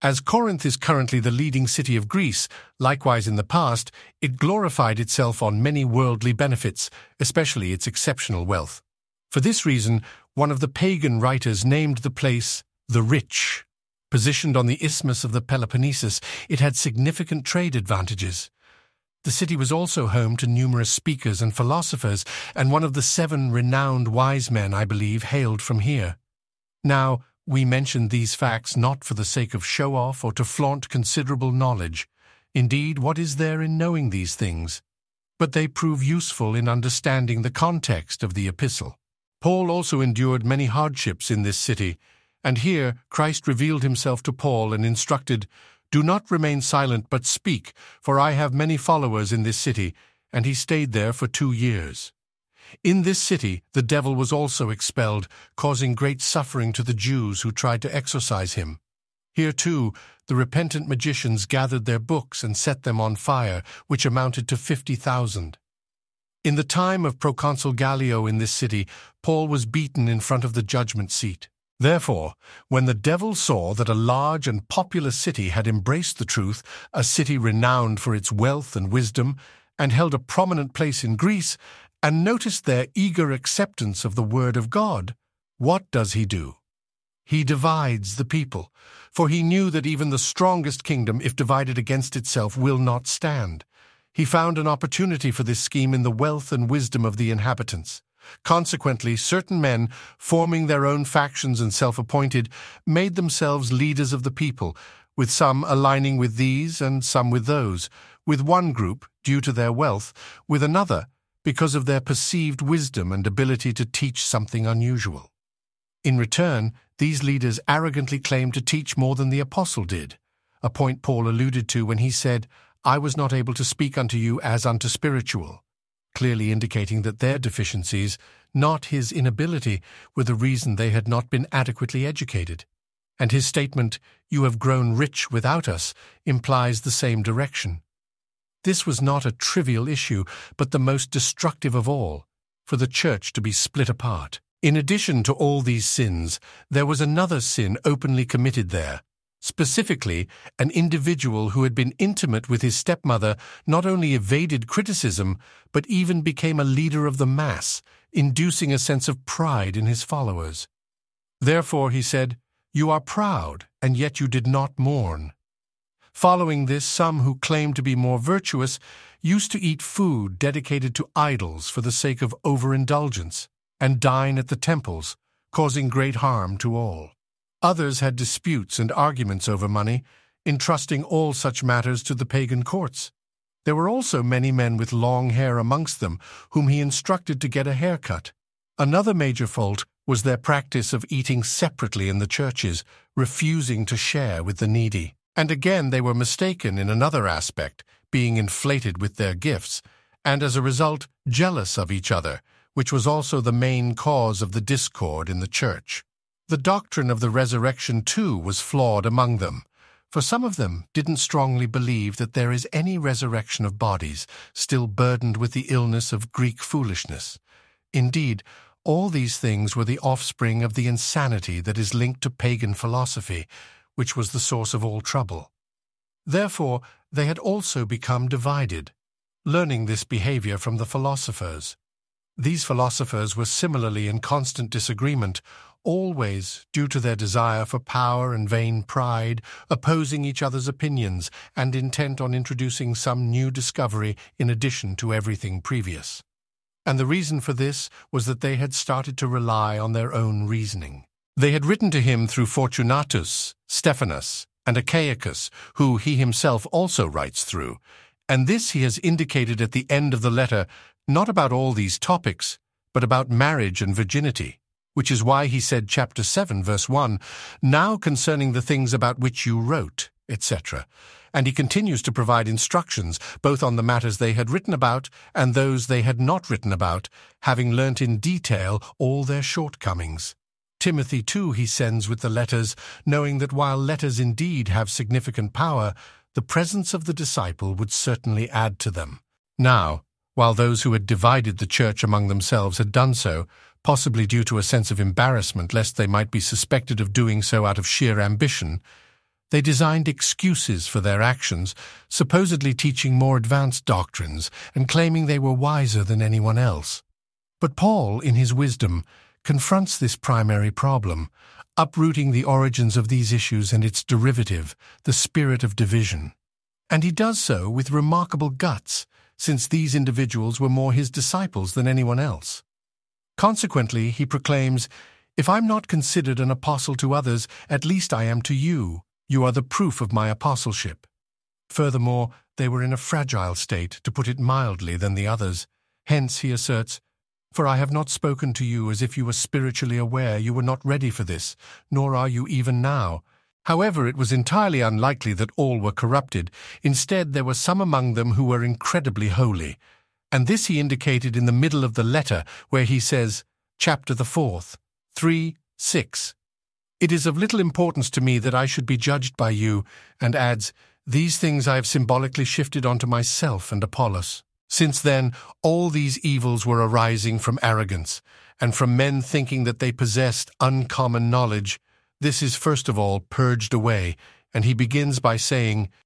As Corinth is currently the leading city of Greece, likewise in the past, it glorified itself on many worldly benefits, especially its exceptional wealth. For this reason, one of the pagan writers named the place the Rich. Positioned on the isthmus of the Peloponnesus, it had significant trade advantages. The city was also home to numerous speakers and philosophers, and one of the 7 renowned wise men, I believe, hailed from here. Now, we mention these facts not for the sake of show-off or to flaunt considerable knowledge. Indeed, what is there in knowing these things? But they prove useful in understanding the context of the epistle. Paul also endured many hardships in this city, and here Christ revealed himself to Paul and instructed, "Do not remain silent, but speak, for I have many followers in this city," and he stayed there for 2 years. In this city the devil was also expelled, causing great suffering to the Jews who tried to exorcise him. Here, too, the repentant magicians gathered their books and set them on fire, which amounted to 50,000. In the time of Proconsul Gallio in this city, Paul was beaten in front of the judgment seat. Therefore, when the devil saw that a large and populous city had embraced the truth, a city renowned for its wealth and wisdom, and held a prominent place in Greece, and noticed their eager acceptance of the word of God, what does he do? He divides the people, for he knew that even the strongest kingdom, if divided against itself, will not stand. He found an opportunity for this scheme in the wealth and wisdom of the inhabitants. Consequently, certain men, forming their own factions and self-appointed, made themselves leaders of the people, with some aligning with these and some with those, with one group, due to their wealth, with another, because of their perceived wisdom and ability to teach something unusual. In return, these leaders arrogantly claimed to teach more than the apostle did, a point Paul alluded to when he said, "I was not able to speak unto you as unto spiritual," clearly indicating that their deficiencies, not his inability, were the reason they had not been adequately educated. And his statement, "You have grown rich without us," implies the same direction. This was not a trivial issue, but the most destructive of all, for the church to be split apart. In addition to all these sins, there was another sin openly committed there. Specifically, an individual who had been intimate with his stepmother not only evaded criticism, but even became a leader of the mass, inducing a sense of pride in his followers. Therefore, he said, "You are proud, and yet you did not mourn." Following this, some who claimed to be more virtuous used to eat food dedicated to idols for the sake of overindulgence, and dine at the temples, causing great harm to all. Others had disputes and arguments over money, entrusting all such matters to the pagan courts. There were also many men with long hair amongst them, whom he instructed to get a haircut. Another major fault was their practice of eating separately in the churches, refusing to share with the needy. And again they were mistaken in another aspect, being inflated with their gifts, and as a result jealous of each other, which was also the main cause of the discord in the church. The doctrine of the resurrection, too, was flawed among them, for some of them didn't strongly believe that there is any resurrection of bodies still burdened with the illness of Greek foolishness. Indeed, all these things were the offspring of the insanity that is linked to pagan philosophy, which was the source of all trouble. Therefore, they had also become divided, learning this behavior from the philosophers. These philosophers were similarly in constant disagreement, always, due to their desire for power and vain pride, opposing each other's opinions and intent on introducing some new discovery in addition to everything previous. And the reason for this was that they had started to rely on their own reasoning. They had written to him through Fortunatus, Stephanus, and Achaicus, who he himself also writes through, and this he has indicated at the end of the letter, not about all these topics, but about marriage and virginity, which is why he said chapter 7, verse 1, "Now concerning the things about which you wrote," etc., and he continues to provide instructions both on the matters they had written about and those they had not written about, having learnt in detail all their shortcomings. Timothy, too, he sends with the letters, knowing that while letters indeed have significant power, the presence of the disciple would certainly add to them. Now, while those who had divided the church among themselves had done so, possibly due to a sense of embarrassment lest they might be suspected of doing so out of sheer ambition, They designed excuses for their actions, supposedly teaching more advanced doctrines and claiming they were wiser than anyone else. But Paul, in his wisdom, confronts this primary problem, uprooting the origins of these issues and its derivative, the spirit of division. And he does so with remarkable guts, since these individuals were more his disciples than anyone else. Consequently, he proclaims, "If I'm not considered an apostle to others, at least I am to you. You are the proof of my apostleship." Furthermore, they were in a fragile state, to put it mildly, than the others. Hence, he asserts, "For I have not spoken to you as if you were spiritually aware you were not ready for this, nor are you even now." However, it was entirely unlikely that all were corrupted. Instead, there were some among them who were incredibly holy. And this he indicated in the middle of the letter, where he says, chapter the 4th, 3:6, "It is of little importance to me that I should be judged by you," and adds, "These things I have symbolically shifted onto myself and Apollos." Since then, all these evils were arising from arrogance, and from men thinking that they possessed uncommon knowledge. This is first of all purged away, and he begins by saying,